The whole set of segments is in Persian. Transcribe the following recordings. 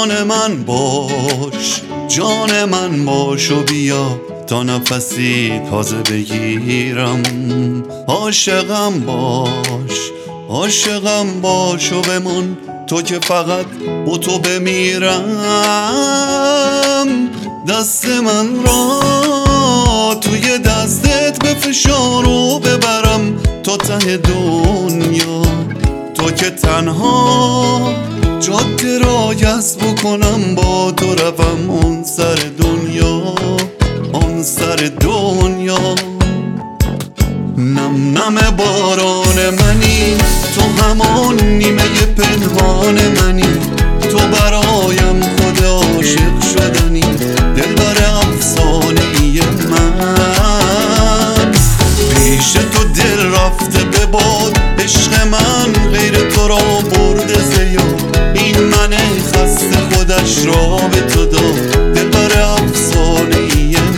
جان من باش، جان من باش و بیا تا نفسی تازه بگیرم. عاشقم باش، عاشقم باش و بمون تو که فقط با تو بمیرم. دست من را توی دستت بفشار و ببرم تا ته دنیا، تو که تنها جاده را گست بکنم با تو روم اون سر دنیا، اون سر دنیا. نم نم باران منی، تو همان نیمه پنهان منی، تو برایم خود عاشق شدنی، دلبر افسانه ای من. پیش تو دل رفته به باد عشق من، غیر تو را برده زیاد. این من خسته خودش را به تو داد، دلبر افسانه ای من.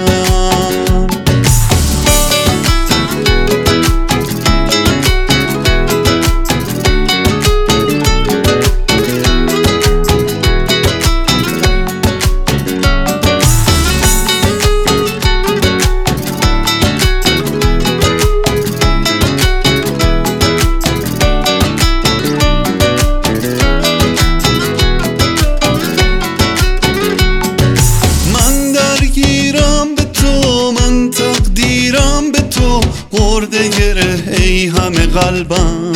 برده گره ای همه قلبم،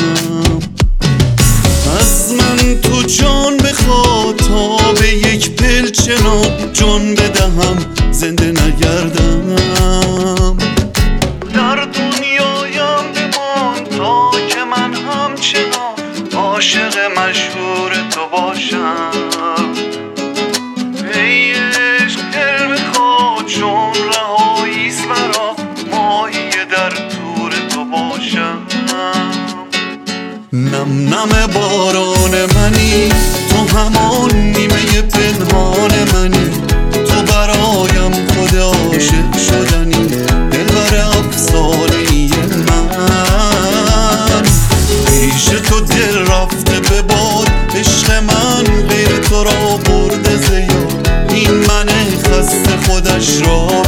از من تو جان بخواد تا به یک پلچنا جان بدهم زنده نگردم. در دنیایم بمان تا که من همچنان عاشق مشهور تو باشم. ای عشق دل بخواد چون رهاییست برا ماهی در تور تو باشم. نم نم باران منی، تو همان نیمه پنهان منی، تو برایم خود عاشق شدنی، دلبر افسانه ای من. پیش تو دل رفته به باد عشق من، غیر تو را برده زیاد. این من خسته خودش را